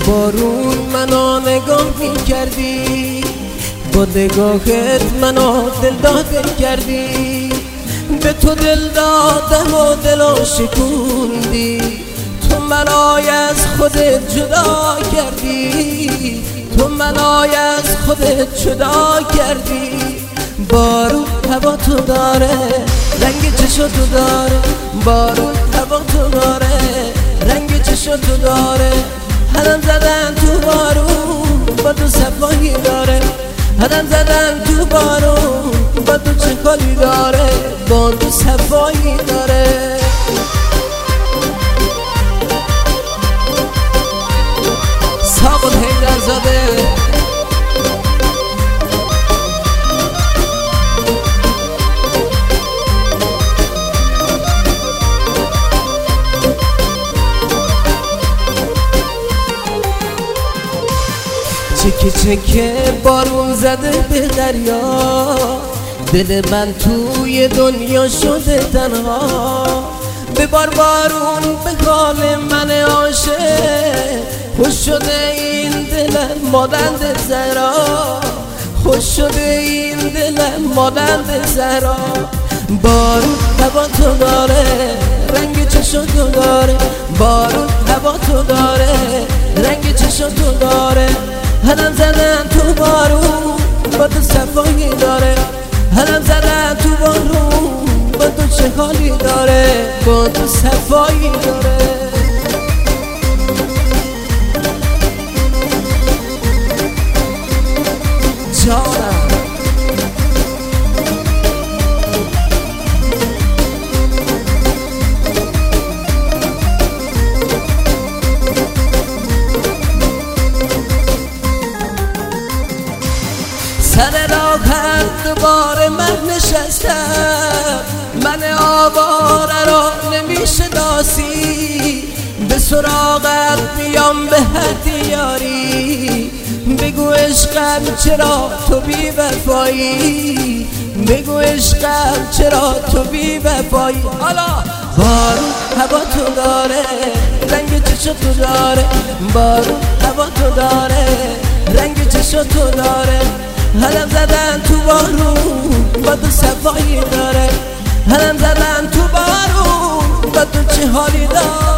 بارون منو نگاه میکردی، با نگاهت منو دلداده کردی. به تو دل دادم و دلو شکوندی، تو منای از خودت جدا کردی، تو منای از خودت جدا کردی. بارون هوا تو داره، رنگ چشم تو داره، بارون هوا تو داره، رنگ چشم تو داره. هدم زدن تو بارون با تو صفایی داره، هدم زدن تو بارون با تو چه کاری داره، با تو صفایی داره. ساقط حیدرزاده چکه چکه بارون زده به دریا، دل من توی دنیا شده تنها. ببار بارون به حال من عاشق، خوش شده این دلم مانند زهرا، خوش شده این دلم مانند زهرا. بارون هوا تو داره، رنگ چشم تو داره، بارون هوا تو داره، رنگ چشم تو داره. هدم زدن تو بارون با تو صفایی داره، هدم زدن تو بارون با تو چه حالی داره، با تو صفایی داره. جانم سر راهت دوباره من نشستم، من آواره را نمیشناسی. به سراغت میام به هر دیاری، بگو عشقم چرا تو بی وفایی، بگو عشقم چرا تو بی وفایی. حالا بارون هوا تو داره، رنگ چشم تو داره، بارون هوا تو داره، رنگ چشم تو داره. هدم زدن تو بارون با تو صفایی داره، هدم زدن تو بارون با تو چه حالی داره.